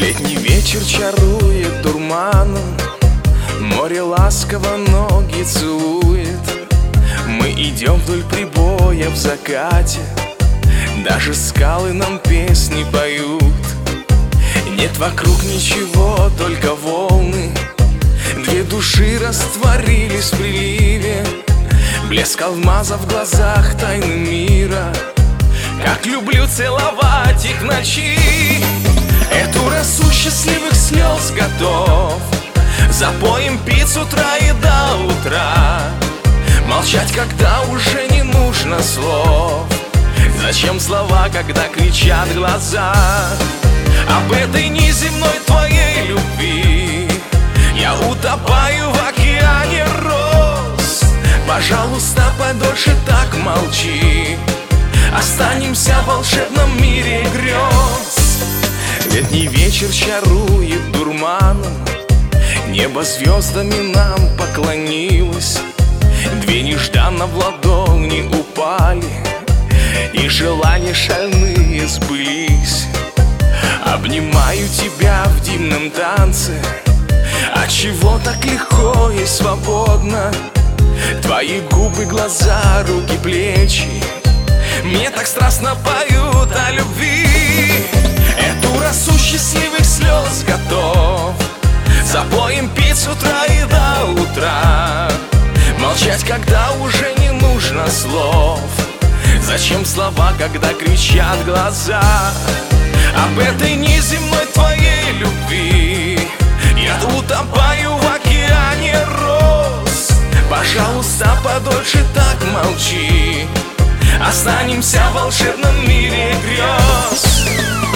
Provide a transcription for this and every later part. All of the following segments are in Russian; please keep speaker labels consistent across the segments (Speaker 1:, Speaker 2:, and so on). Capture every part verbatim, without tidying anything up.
Speaker 1: Летний вечер чарует дурманом, море ласково ноги целует. Мы идем вдоль прибоя в закате, даже скалы нам песни поют. Нет вокруг ничего, только волны, две души растворились в приливе. Блеск алмаза в глазах тайны мира, как люблю целовать их в ночи. Эту росу счастливых слез готов запоем пить с утра и до утра. Молчать, когда уже не нужно слов. Зачем слова, когда кричат глаза? Об этой неземной твоей любви я утопаю в океане роз. Пожалуйста, подольше так молчи, останемся в волшебном мире грез. Летний вечер чарует дурманом, небо звездами нам поклонилось. Две нежданно в ладони упали, и желания шальные сбылись. Обнимаю тебя в дивном танце, отчего так легко и свободно? Твои губы, глаза, руки, плечи мне так страстно поют о любви. Эту росу счастливых слез готов запоем пить с утра и до утра. Молчать, когда уже не нужно слов. Зачем слова, когда кричат глаза? Об этой неземной твоей любви я утопаю в океане роз. Пожалуйста, подольше так молчи, останемся в волшебном мире грез.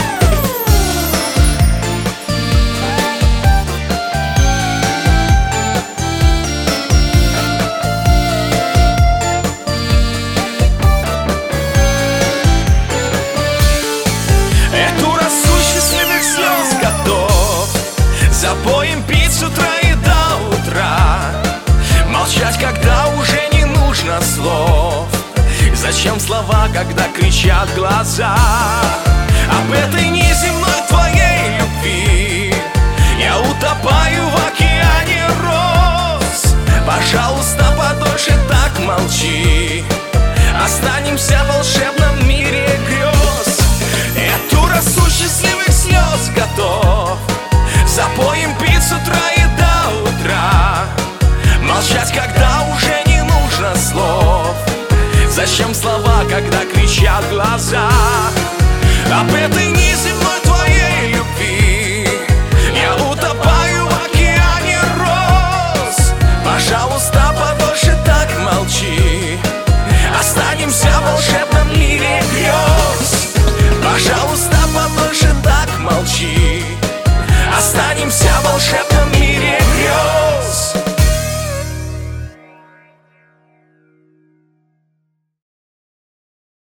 Speaker 1: Эту росу счастливых слез готов запоем пить с утра и до утра. Молчать, когда уже не нужно слов. Зачем слова, когда кричат глаза? Об этой неземной твоей любви я утопаю в океане роз. Пожалуйста, подольше так молчи, останемся в волшебном мире грез. Эту росу счастливых слез готов запоем пить с утра и до утра. Молчать, когда уже не нужно слов. Зачем слова, когда кричат глаза? Об этой неземной